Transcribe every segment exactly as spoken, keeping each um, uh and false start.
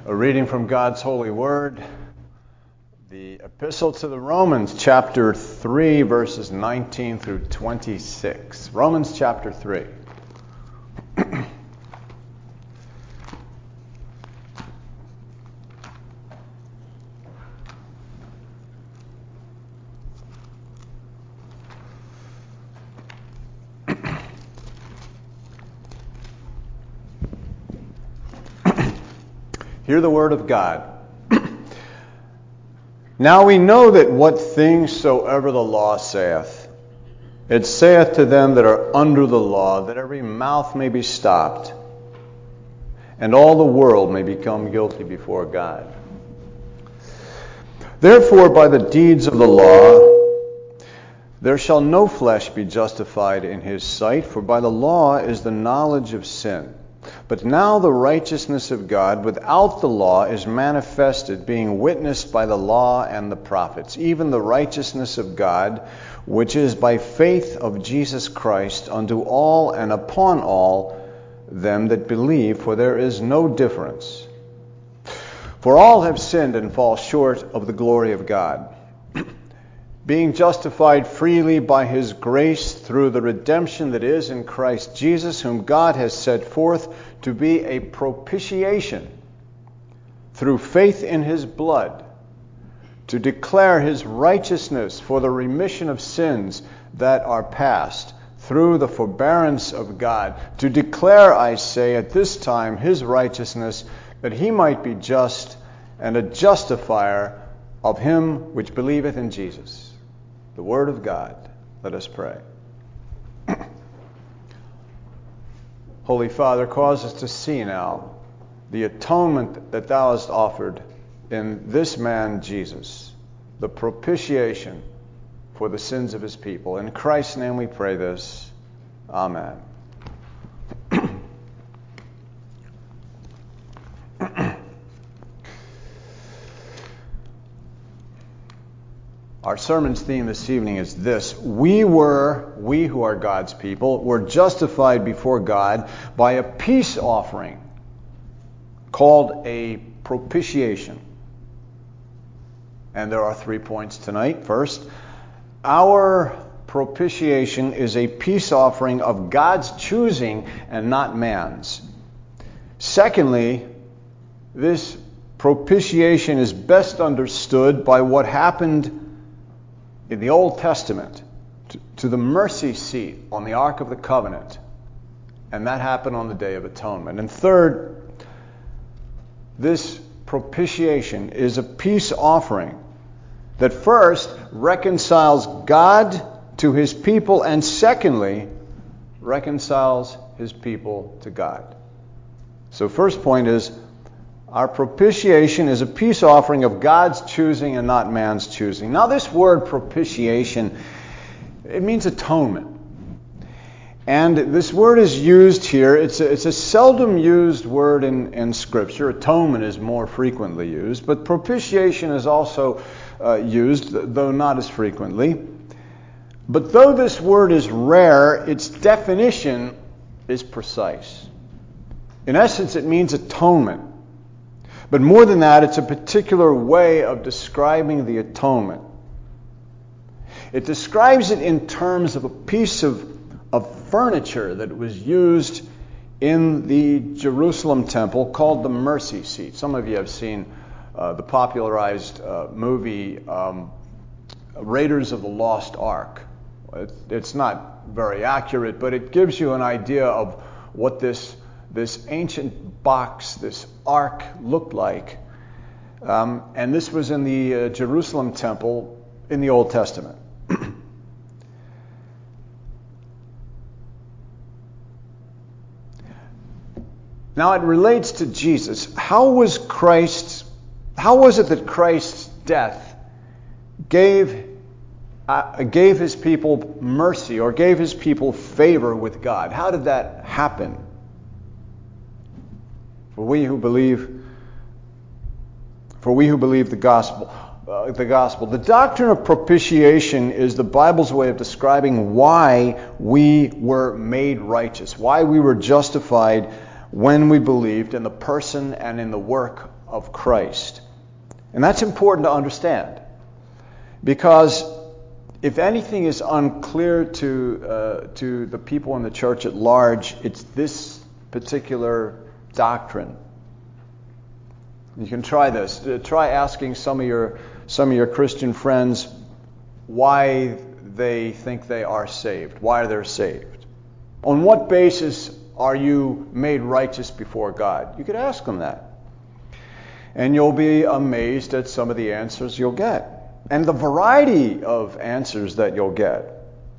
A reading from God's holy word, the Epistle to the Romans, chapter three, verses nineteen through twenty-six. Romans chapter three. Hear the word of God. Now we know that what things soever the law saith, it saith to them that are under the law, that every mouth may be stopped, and all the world may become guilty before God. Therefore, by the deeds of the law, there shall no flesh be justified in his sight, for by the law is the knowledge of sin. But now the righteousness of God without the law is manifested, being witnessed by the law and the prophets, even the righteousness of God, which is by faith of Jesus Christ unto all and upon all them that believe, for there is no difference. For all have sinned and fall short of the glory of God, being justified freely by his grace through the redemption that is in Christ Jesus, whom God has set forth to be a propitiation through faith in his blood, to declare his righteousness for the remission of sins that are past, through the forbearance of God, to declare, I say, at this time his righteousness, that he might be just and a justifier of him which believeth in Jesus. The word of God. Let us pray. Holy Father, cause us to see now the atonement that thou hast offered in this man Jesus, the propitiation for the sins of his people. In Christ's name we pray this. Amen. Our sermon's theme this evening is this: we were, we who are God's people, were justified before God by a peace offering called a propitiation. And there are three points tonight. First, our propitiation is a peace offering of God's choosing and not man's. Secondly, this propitiation is best understood by what happened in the Old Testament to, to the mercy seat on the Ark of the Covenant. And that happened on the Day of Atonement. And third, this propitiation is a peace offering that first reconciles God to his people, and secondly, reconciles his people to God. So first point is, our propitiation is a peace offering of God's choosing and not man's choosing. Now this word propitiation, it means atonement. And this word is used here. It's a, it's a seldom used word in, in Scripture. Atonement is more frequently used. But propitiation is also uh, used, though not as frequently. But though this word is rare, its definition is precise. In essence, it means atonement. But more than that, it's a particular way of describing the atonement. It describes it in terms of a piece of, of furniture that was used in the Jerusalem temple called the mercy seat. Some of you have seen uh, the popularized uh, movie um, Raiders of the Lost Ark. It, it's not very accurate, but it gives you an idea of what this this ancient box, this ark, looked like. Um, and this was in the uh, Jerusalem temple in the Old Testament. Now it relates to Jesus. How was Christ's, how was it that Christ's death gave uh, gave his people mercy, or gave his people favor with God? How did that happen? For we who believe, for we who believe the gospel, uh, the gospel, the doctrine of propitiation is the Bible's way of describing why we were made righteous, why we were justified when we believed in the person and in the work of Christ. And that's important to understand, because if anything is unclear to uh, to the people in the church at large, it's this particular doctrine. You can try this. Try asking some of your some of your Christian friends why they think they are saved, why they're saved. On what basis are you made righteous before God? You could ask them that. And you'll be amazed at some of the answers you'll get, and the variety of answers that you'll get.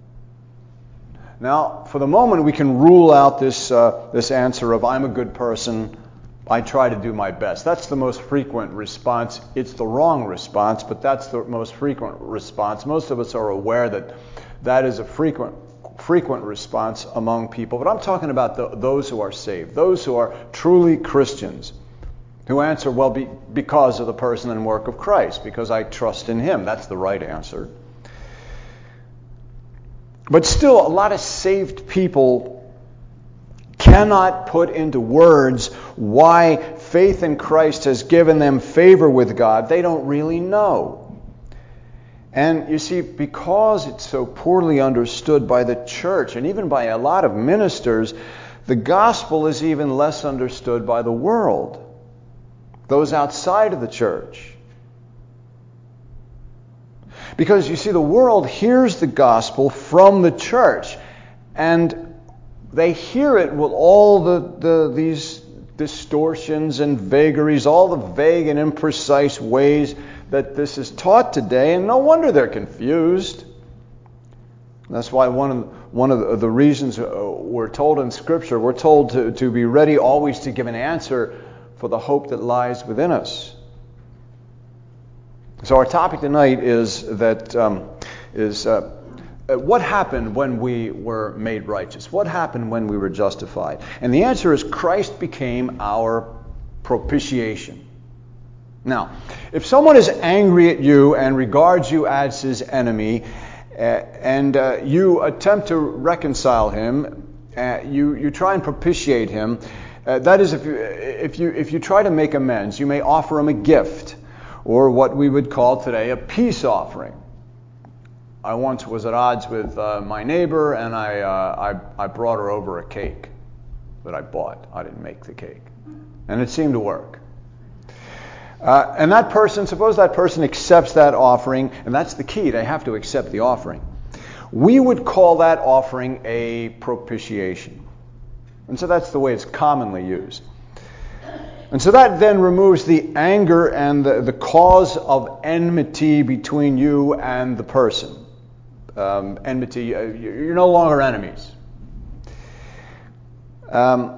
Now, for the moment, we can rule out this uh, this answer of I'm a good person, I try to do my best. That's the most frequent response. It's the wrong response, but that's the most frequent response. Most of us are aware that that is a frequent frequent response among people. But I'm talking about the, those who are saved, those who are truly Christians, who answer, well, be, because of the person and work of Christ, because I trust in Him. That's the right answer. But still, a lot of saved people cannot put into words why faith in Christ has given them favor with God. They don't really know. And you see, because it's so poorly understood by the church and even by a lot of ministers, the gospel is even less understood by the world, those outside of the church. Because you see, the world hears the gospel from the church, and they hear it with all the, the these distortions and vagaries, all the vague and imprecise ways that this is taught today, and no wonder they're confused. That's why one of one of the, the reasons we're told in Scripture, we're told to, to be ready always to give an answer for the hope that lies within us. So our topic tonight is that um, is uh, what happened when we were made righteous? What happened when we were justified? And the answer is Christ became our propitiation. Now, if someone is angry at you and regards you as his enemy, uh, and uh, you attempt to reconcile him, uh, you you try and propitiate him. Uh, that is, if you if you if you try to make amends, you may offer him a gift, or what we would call today a peace offering. I once was at odds with uh, my neighbor, and I, uh, I I brought her over a cake that I bought. I didn't make the cake, and it seemed to work. Uh, and that person, suppose that person accepts that offering, and that's the key. They have to accept the offering. We would call that offering a propitiation, and so that's the way it's commonly used. And so that then removes the anger and the, the cause of enmity between you and the person. Um, enmity, uh, you're no longer enemies. Um,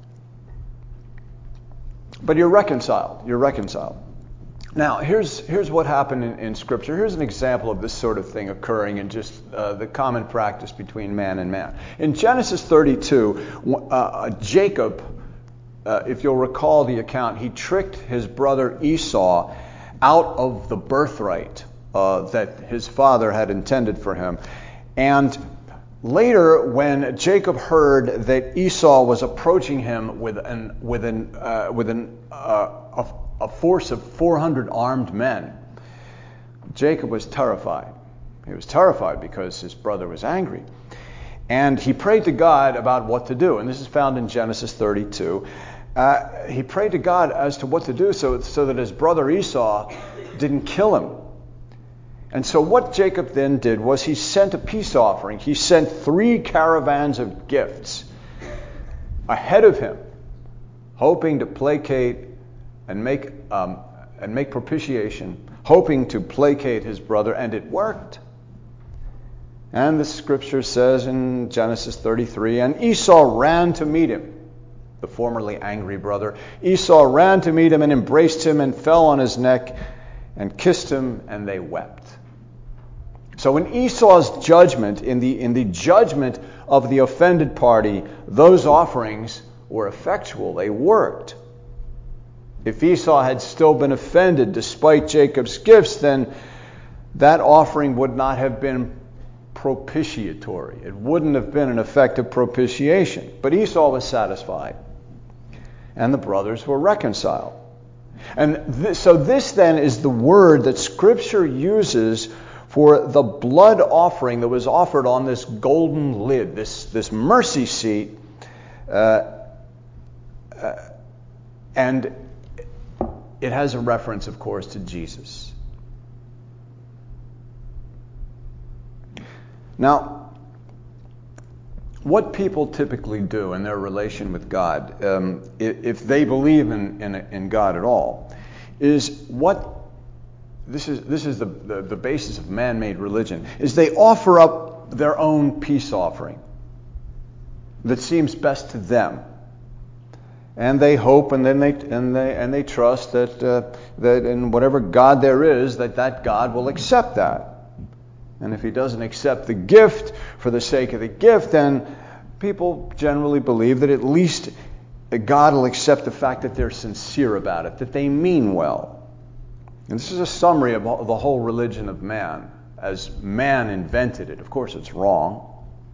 but you're reconciled. You're reconciled. Now, here's here's what happened in, in Scripture. Here's an example of this sort of thing occurring in just uh, the common practice between man and man. In Genesis thirty-two, uh, Jacob, Uh, if you'll recall the account, he tricked his brother Esau out of the birthright uh, that his father had intended for him. And later, when Jacob heard that Esau was approaching him with an with an uh, with an uh, a, a force of four hundred armed men, Jacob was terrified. He was terrified because his brother was angry. And he prayed to God about what to do. And this is found in Genesis thirty-two. Uh, he prayed to God as to what to do so, so that his brother Esau didn't kill him. And so what Jacob then did was he sent a peace offering. He sent three caravans of gifts ahead of him, hoping to placate and make um, and make propitiation, hoping to placate his brother, and it worked. And the Scripture says in Genesis thirty-three, and Esau ran to meet him, the formerly angry brother. Esau ran to meet him and embraced him and fell on his neck and kissed him, and they wept. So in Esau's judgment, in the in the judgment of the offended party, those offerings were effectual. They worked. If Esau had still been offended despite Jacob's gifts, then that offering would not have been propitiatory. It wouldn't have been an effective propitiation. But Esau was satisfied, and the brothers were reconciled. And th- so this then is the word that Scripture uses for the blood offering that was offered on this golden lid, this, this mercy seat. Uh, uh, and it has a reference, of course, to Jesus. Now, what people typically do in their relation with God, um, if, if they believe in, in, in God at all, is what this is this is the, the, the basis of man-made religion, is they offer up their own peace offering that seems best to them. And they hope, and then they and they and they trust that uh, that in whatever God there is, that that God will accept that. And if He doesn't accept the gift for the sake of the gift, then people generally believe that at least God will accept the fact that they're sincere about it, that they mean well. And this is a summary of the whole religion of man, as man invented it. Of course, it's wrong.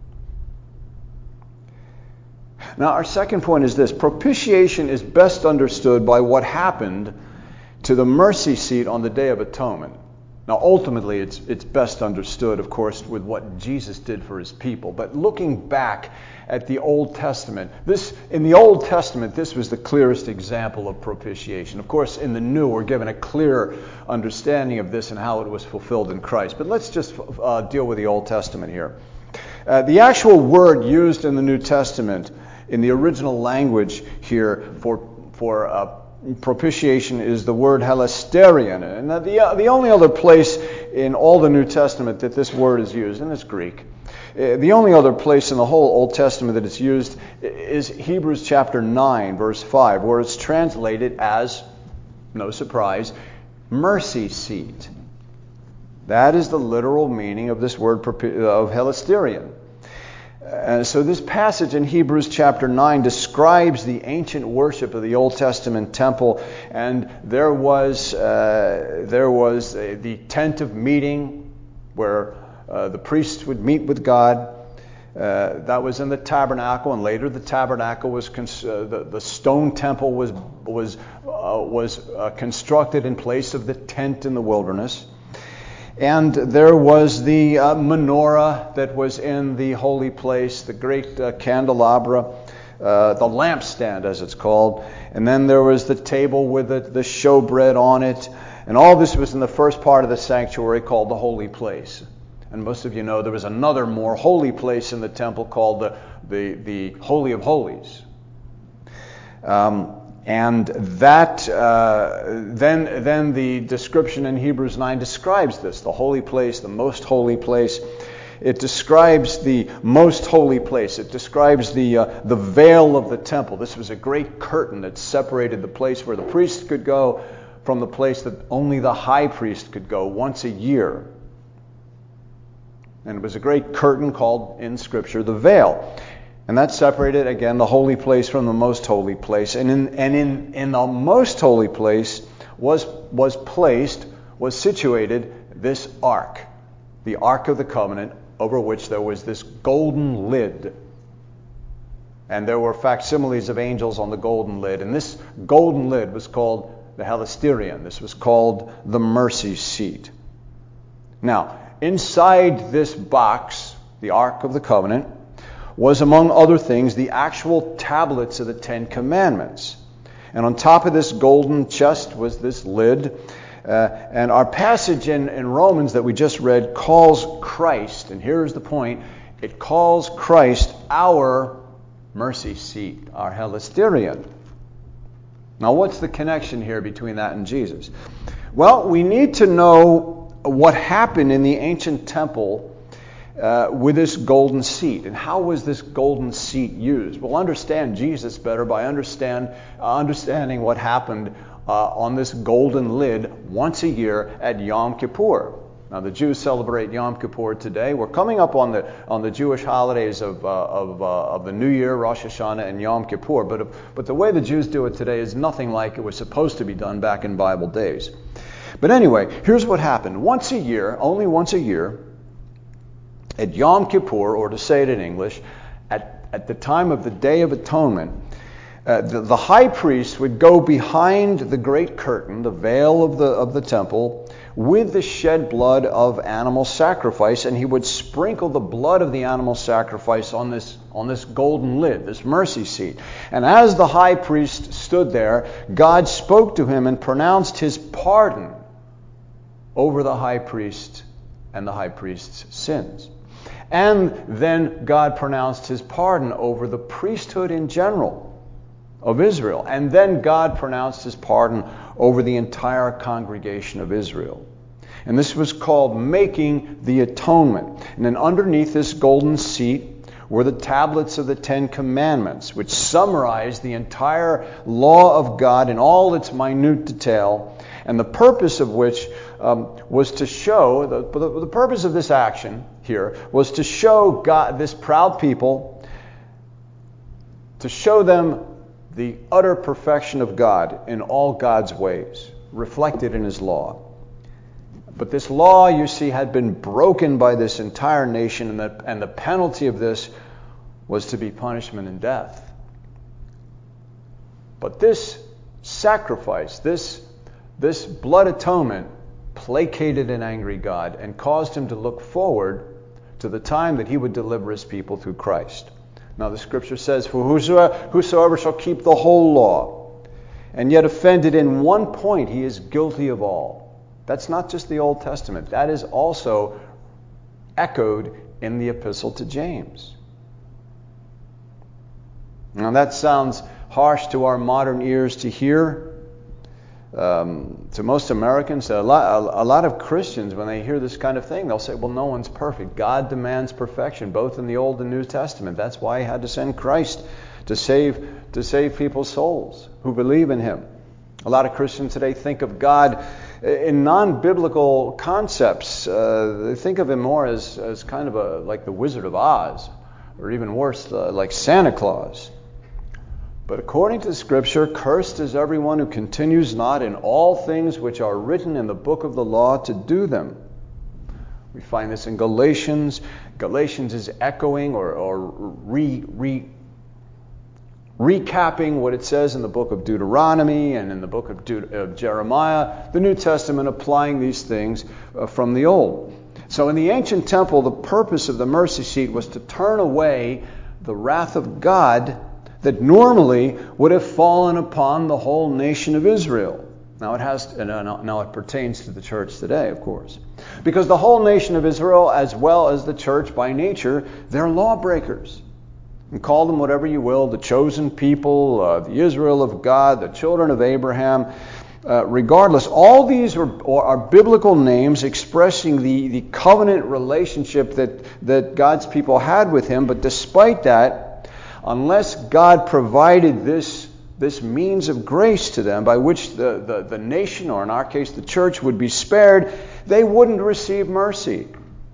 Now, our second point is this. Propitiation is best understood by what happened to the mercy seat on the Day of Atonement. Now, ultimately, it's it's best understood, of course, with what Jesus did for His people. But looking back at the Old Testament, this in the Old Testament, this was the clearest example of propitiation. Of course, in the New, we're given a clear understanding of this and how it was fulfilled in Christ. But let's just uh, deal with the Old Testament here. Uh, the actual word used in the New Testament, in the original language here for for uh, propitiation, is the word hilasterion. And the uh, the only other place in all the New Testament that this word is used, and it's Greek, uh, the only other place in the whole Old Testament that it's used is Hebrews chapter nine, verse five, where it's translated as, no surprise, mercy seat. That is the literal meaning of this word of hilasterion. Uh, so this passage in Hebrews chapter nine describes the ancient worship of the Old Testament temple, and there was uh, there was uh, the tent of meeting where uh, the priests would meet with God. Uh, that was in the tabernacle, and later the tabernacle was cons- uh, the, the stone temple was was uh, was uh, constructed in place of the tent in the wilderness. And there was the uh, menorah that was in the holy place, the great uh, candelabra, uh, the lampstand as it's called. And then there was the table with the, the showbread on it. And all this was in the first part of the sanctuary called the holy place. And most of you know there was another more holy place in the temple called the, the, the Holy of Holies. Um, And that uh, then then the description in Hebrews nine describes this, the holy place, the most holy place. It describes the most holy place. It describes the uh, the veil of the temple. This was a great curtain that separated the place where the priest could go from the place that only the high priest could go once a year. And it was a great curtain called in Scripture the veil. And that separated, again, the holy place from the most holy place. And in and in, in the most holy place was was placed, was situated this ark, the Ark of the Covenant, over which there was this golden lid. And there were facsimiles of angels on the golden lid. And this golden lid was called the hilasterion. This was called the mercy seat. Now, inside this box, the Ark of the Covenant, was, among other things, the actual tablets of the Ten Commandments. And on top of this golden chest was this lid. Uh, and our passage in, in Romans that we just read calls Christ, and here's the point, it calls Christ our mercy seat, our hilasterion. Now, what's the connection here between that and Jesus? Well, we need to know what happened in the ancient temple Uh, with this golden seat. And how was this golden seat used? We'll understand Jesus better by understand uh, understanding what happened uh, on this golden lid once a year at Yom Kippur. Now, the Jews celebrate Yom Kippur today. We're coming up on the on the Jewish holidays of uh, of uh, of the New Year, Rosh Hashanah, and Yom Kippur. But but the way the Jews do it today is nothing like it was supposed to be done back in Bible days. But anyway, here's what happened. Once a year, only once a year, at Yom Kippur, or to say it in English, at, at the time of the Day of Atonement, Uh, the, the high priest would go behind the great curtain, the veil of the of the temple, with the shed blood of animal sacrifice, and he would sprinkle the blood of the animal sacrifice on this on this golden lid, this mercy seat. And as the high priest stood there, God spoke to him and pronounced his pardon over the high priest and the high priest's sins. And then God pronounced his pardon over the priesthood in general of Israel. And then God pronounced his pardon over the entire congregation of Israel. And this was called making the atonement. And then underneath this golden seat were the tablets of the Ten Commandments, which summarize the entire law of God in all its minute detail, and the purpose of which um, was to show, the, the, the purpose of this action here was to show God, this proud people, to show them the utter perfection of God in all God's ways, reflected in his law. But this law, you see, had been broken by this entire nation, and the, and the penalty of this was to be punishment and death. But this sacrifice, this, this blood atonement, placated an angry God and caused him to look forward to the time that he would deliver his people through Christ. Now the scripture says, "For whosoever, whosoever shall keep the whole law, and yet offended in one point, he is guilty of all." That's not just the Old Testament. That is also echoed in the epistle to James. Now that sounds harsh to our modern ears to hear. Um, to most Americans, a lot, a, a lot of Christians, when they hear this kind of thing, they'll say, well, no one's perfect. God demands perfection, both in the Old and New Testament. That's why he had to send Christ to save, to save people's souls who believe in him. A lot of Christians today think of God in non-biblical concepts. Uh, they think of him more as, as kind of a like the Wizard of Oz, or even worse, uh, like Santa Claus. But according to the Scripture, cursed is everyone who continues not in all things which are written in the book of the law to do them. We find this in Galatians. Galatians is echoing or, or re, re, recapping what it says in the book of Deuteronomy and in the book of, De- of Jeremiah. The New Testament applying these things uh, from the Old. So in the ancient temple, the purpose of the mercy seat was to turn away the wrath of God that normally would have fallen upon the whole nation of Israel. Now it has, now it pertains to the church today, of course. Because the whole nation of Israel, as well as the church by nature, they're lawbreakers. And call them whatever you will, the chosen people, uh, the Israel of God, the children of Abraham. Uh, regardless, all these are, are biblical names expressing the, the covenant relationship that, that God's people had with him. But despite that, unless God provided this, this means of grace to them by which the, the, the nation, or in our case the church, would be spared, they wouldn't receive mercy.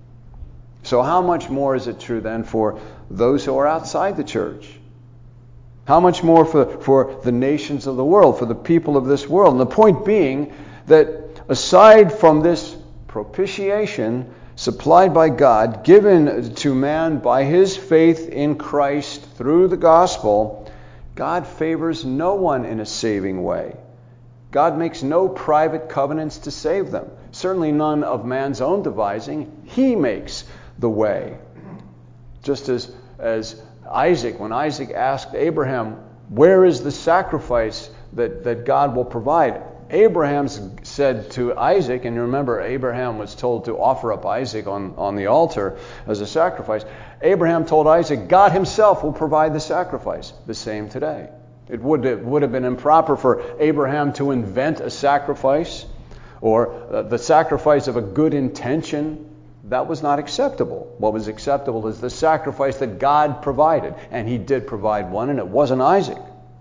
So how much more is it true then for those who are outside the church? How much more for, for the nations of the world, for the people of this world? And the point being that aside from this propitiation supplied by God, given to man by his faith in Christ through the gospel, God favors no one in a saving way. God makes no private covenants to save them. Certainly none of man's own devising. He makes the way. Just as, as Isaac, when Isaac asked Abraham, where is the sacrifice that, that God will provide? Abraham said to Isaac, and you remember Abraham was told to offer up Isaac on, on the altar as a sacrifice. Abraham told Isaac, God himself will provide the sacrifice. The same today. It would, it would have been improper for Abraham to invent a sacrifice or uh, the sacrifice of a good intention. That was not acceptable. What was acceptable is the sacrifice that God provided. And he did provide one, and it wasn't Isaac.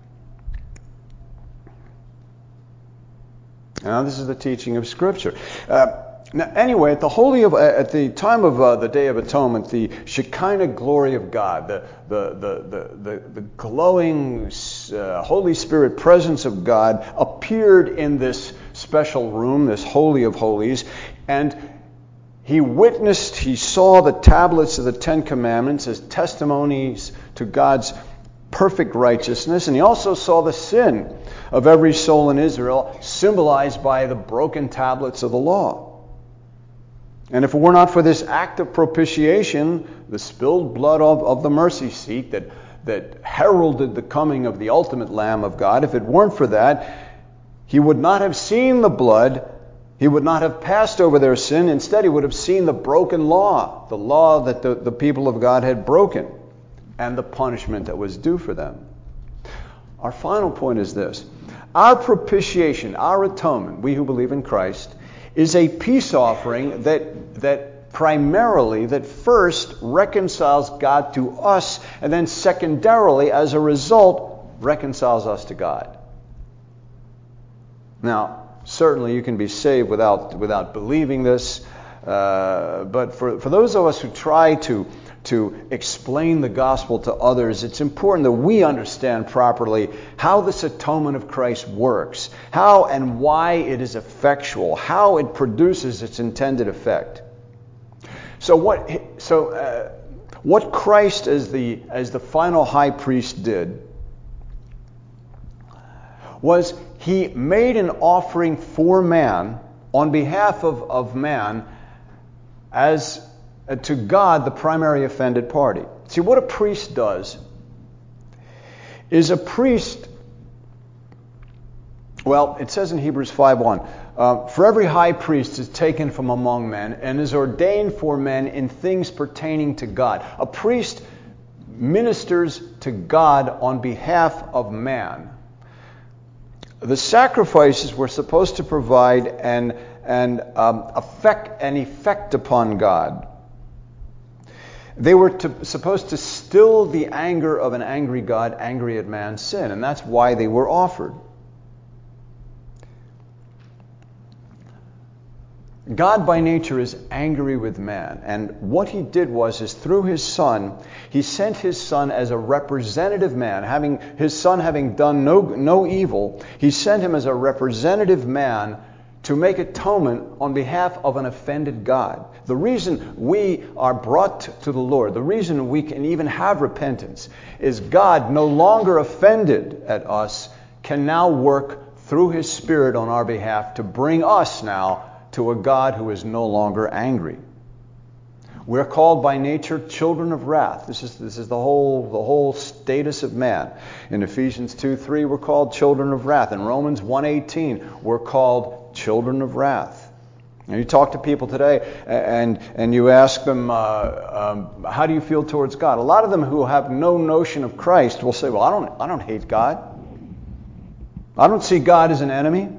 Now, this is the teaching of Scripture. Uh, now, anyway, at the holy of, at the time of uh, the Day of Atonement, the Shekinah glory of God, the the the the, the, the glowing uh, Holy Spirit presence of God, appeared in this special room, this Holy of Holies, and he witnessed. He saw the tablets of the Ten Commandments as testimonies to God's perfect righteousness, and he also saw the sin of every soul in Israel, symbolized by the broken tablets of the law. And if it were not for this act of propitiation, the spilled blood of, of the mercy seat that, that heralded the coming of the ultimate Lamb of God, if it weren't for that, he would not have seen the blood. He would not have passed over their sin. Instead, he would have seen the broken law, the law that the, the people of God had broken, and the punishment that was due for them. Our final point is this. Our propitiation, our atonement, we who believe in Christ, is a peace offering that, that primarily, that first reconciles God to us, and then secondarily, as a result, reconciles us to God. Now, certainly you can be saved without without believing this, uh, but for, for those of us who try to, to explain the gospel to others, it's important that we understand properly how this atonement of Christ works, how and why it is effectual, how it produces its intended effect. So what so uh, what Christ as the as the final high priest did was he made an offering for man on behalf of, of man as uh, to God, the primary offended party. See, what a priest does is a priest, well, it says in Hebrews five one, uh, for every high priest is taken from among men and is ordained for men in things pertaining to God. A priest ministers to God on behalf of man. The sacrifices were supposed to provide an, an, um, effect, an effect upon God. They were to, supposed to still the anger of an angry God, angry at man's sin, and that's why they were offered. God by nature is angry with man, and what he did was is through his Son, he sent his Son as a representative man, having his Son having done no, no evil, he sent him as a representative man to make atonement on behalf of an offended God. The reason we are brought to the Lord, the reason we can even have repentance, is God, no longer offended at us, can now work through his Spirit on our behalf to bring us now to a God who is no longer angry. We're called by nature children of wrath. This is this is the whole the whole status of man. In Ephesians two three, we're called children of wrath. In Romans one eighteen, we're called children of wrath. And you talk to people today, and and you ask them, uh, um, how do you feel towards God? A lot of them who have no notion of Christ will say, well, I don't I don't hate God. I don't see God as an enemy.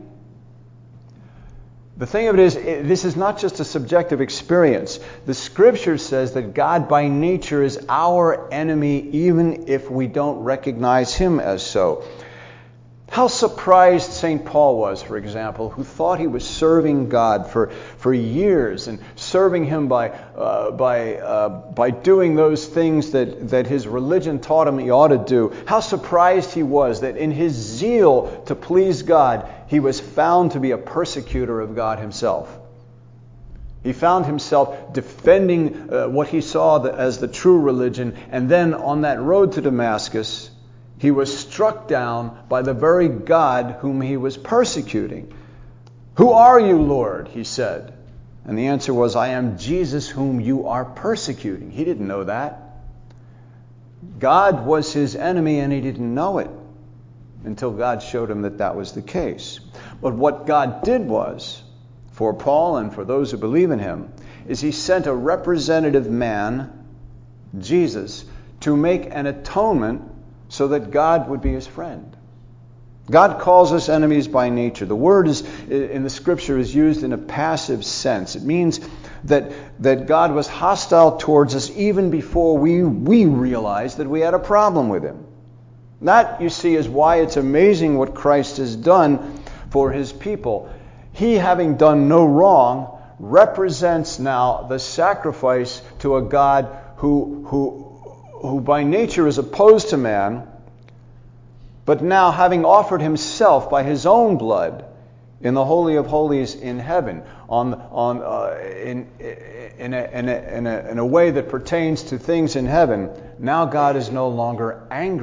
The thing of it is, this is not just a subjective experience. The Scripture says that God by nature is our enemy, even if we don't recognize him as so. How surprised Saint Paul was, for example, who thought he was serving God for, for years and serving him by uh, by uh, by doing those things that, that his religion taught him he ought to do. How surprised he was that in his zeal to please God, he was found to be a persecutor of God himself. He found himself defending uh, what he saw as the true religion, and then on that road to Damascus, he was struck down by the very God whom he was persecuting. Who are you, Lord? He said. And the answer was, I am Jesus whom you are persecuting. He didn't know that. God was his enemy and he didn't know it until God showed him that that was the case. But what God did was, for Paul and for those who believe in him, is he sent a representative man, Jesus, to make an atonement so that God would be his friend. God calls us enemies by nature. The word is in the Scripture is used in a passive sense. It means that, that God was hostile towards us even before we, we realized that we had a problem with him. That, you see, is why it's amazing what Christ has done for his people. He, having done no wrong, represents now the sacrifice to a God who who who by nature is opposed to man, but now having offered himself by his own blood in the Holy of Holies in heaven, on on uh, in in a, in, a, in, a, in a way that pertains to things in heaven, now God is no longer angry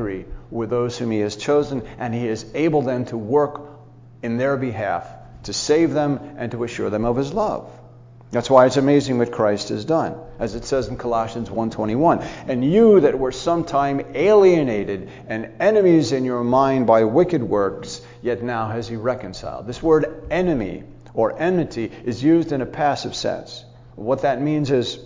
with those whom he has chosen, and he is able then to work in their behalf, to save them and to assure them of his love. That's why it's amazing what Christ has done. As it says in Colossians one twenty-one, and you that were sometime alienated and enemies in your mind by wicked works, yet now has he reconciled. This word enemy or enmity is used in a passive sense. What that means is,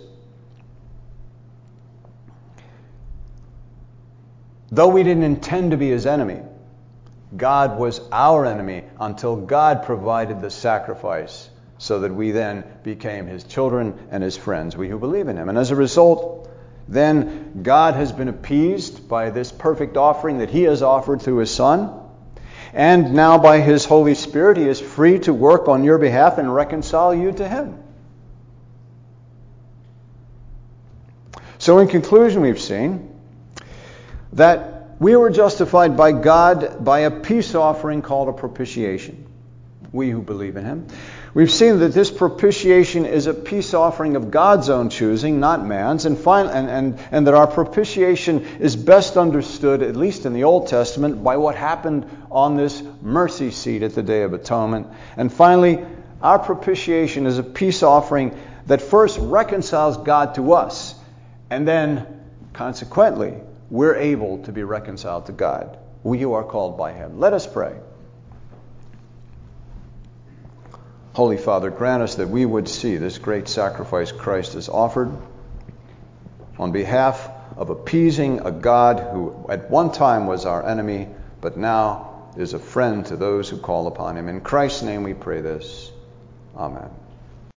though we didn't intend to be his enemy, God was our enemy until God provided the sacrifice so that we then became his children and his friends, we who believe in him. And as a result, then God has been appeased by this perfect offering that he has offered through his Son. And now by his Holy Spirit, he is free to work on your behalf and reconcile you to him. So in conclusion, we've seen that we were justified by God by a peace offering called a propitiation, we who believe in him. We've seen that this propitiation is a peace offering of God's own choosing, not man's, and, fin- and, and, and that our propitiation is best understood, at least in the Old Testament, by what happened on this mercy seat at the Day of Atonement. And finally, our propitiation is a peace offering that first reconciles God to us, and then, consequently, we're able to be reconciled to God, we who are called by him. Let us pray. Holy Father, grant us that we would see this great sacrifice Christ has offered on behalf of appeasing a God who at one time was our enemy, but now is a friend to those who call upon him. In Christ's name we pray this. Amen.